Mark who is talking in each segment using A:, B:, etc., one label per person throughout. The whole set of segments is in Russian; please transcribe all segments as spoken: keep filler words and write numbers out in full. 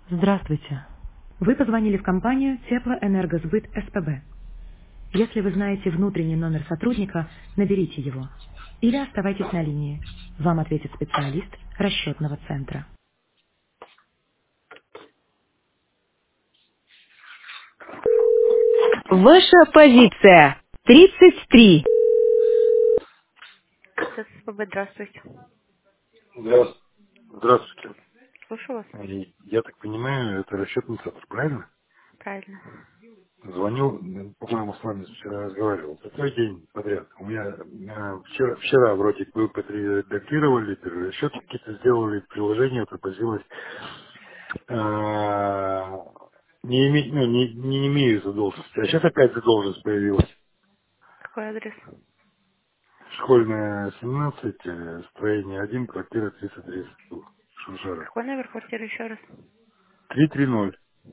A: Здравствуйте. Вы позвонили в компанию Теплоэнергосбыт СПБ. Если вы знаете внутренний номер сотрудника, наберите его. Или оставайтесь на линии. Вам ответит специалист расчетного центра. Ваша позиция. тридцать три. СПБ, здравствуйте.
B: Здравствуйте. Здравствуйте.
A: Слушаю вас.
B: И я так понимаю, это расчетный центр, правильно?
A: Правильно.
B: Звонил, м, по-моему, с вами вчера разговаривал. Какой день подряд? У меня э, вчера, вчера вроде бы подредактировали, расчеты какие-то сделали, приложение отобразилось. А, не, име- ну, не, не имею задолженности. А сейчас опять задолженность появилась.
A: Какой адрес?
B: Школьная семнадцать, э, строение один, квартира тридцать тридцать, Шушара.
A: Какой номер квартиры еще раз?
B: триста тридцать.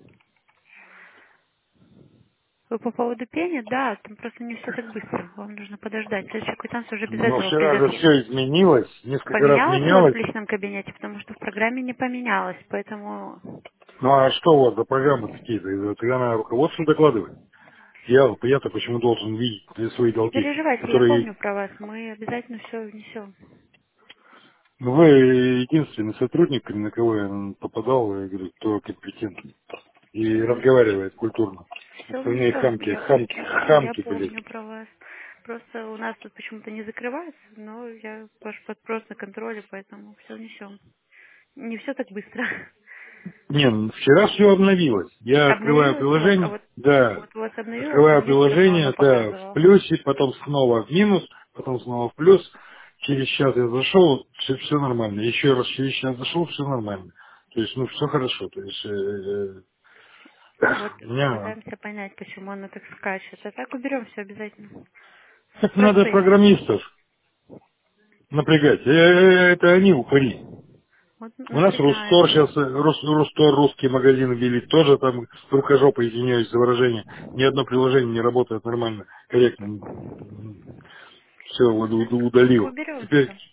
A: Вы по поводу пени? Да, там просто не все так быстро. Вам нужно подождать. Следующая квитанция уже без
B: Но
A: этого
B: вчера
A: придет.
B: же все изменилось, несколько раз
A: Поменялось у вас в
B: менялось.
A: личном кабинете, потому что в программе не поменялось, поэтому
B: Ну а что у вас за программы какие-то? Это она руководству докладывает. Я, я-то почему должен видеть свои
A: не
B: долги,
A: переживайте, я
B: которые...
A: помню про вас, мы обязательно все внесем.
B: Ну, вы единственный сотрудник, на кого я попадал, я говорю, кто компетентный. И разговаривает культурно.
A: Все
B: Остальные
A: внесем,
B: хамки,
A: я,
B: хамки,
A: я
B: хамки, блядь.
A: помню про вас. Просто у нас тут почему-то не закрывается, но я ваш вопрос на контроле, поэтому все внесем. Не все так быстро.
B: Не, ну, вчера все обновилось. Я открываю
A: Обновилось у вас, а
B: приложение,
A: вот,
B: да,
A: вот у вас обновилось, а
B: открываю
A: мне все равно оно
B: приложение, да, в
A: показывало.
B: плюсе, потом снова в минус, потом снова в плюс. Через час я зашел, все, все нормально. Еще раз через час зашел, все нормально. То есть, ну, все хорошо. То есть, э, э,
A: Вот
B: у меня...
A: пытаемся понять, почему оно так скачет. А так уберем все обязательно.
B: Так надо
A: Простые.
B: программистов напрягать. Э, э, Это они упыри.
A: Вот
B: У нас Рустор
A: напрягаем.
B: сейчас, Рустор, русский магазин ввели, тоже там рукожопа, извиняюсь за выражение. Ни одно приложение не работает нормально, корректно. Все удалил.
A: Уберем
B: Теперь
A: все.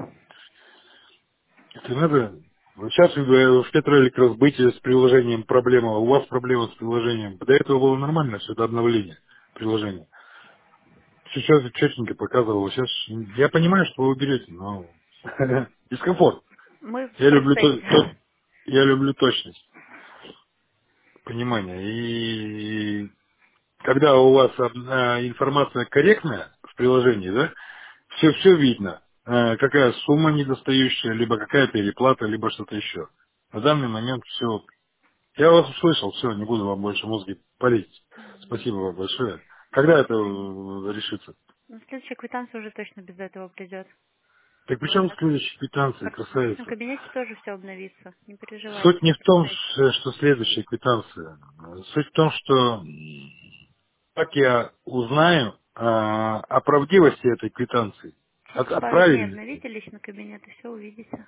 B: это надо... Вот сейчас в Петроэлектросбытие с приложением проблема, у вас проблема с приложением. До этого было нормально, все это обновление приложения. Сейчас четенько показывало. Сейчас я понимаю, что вы уберете, но дискомфорт.
A: Мы в
B: Я люблю то, то-
A: процессе.
B: я люблю точность, понимание. И когда у вас а, информация корректная в приложении, да, все, все видно. А, какая сумма недостающая, либо какая переплата, либо что-то еще. На данный момент все. Я вас услышал, все, не буду вам больше мозги палить. Спасибо вам большое. Когда это э, решится?
A: Ну, следующая квитанция уже точно без этого придет.
B: Так при
A: Вот
B: чем
A: так.
B: следующая квитанция,
A: В личном
B: красавица?
A: кабинете тоже все обновится. Не переживайте,
B: Суть не
A: мы в
B: в том,
A: процессе.
B: ш- что следующая квитанция. Суть в том, что как я узнаю а, о правдивости этой квитанции, от,
A: Через
B: от
A: пару дней
B: правильности.
A: обновите личный кабинет и все увидите.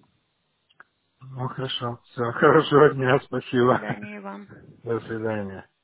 B: Ну хорошо, все, хорошего дня,
A: До
B: спасибо.
A: свидания и вам.
B: До свидания.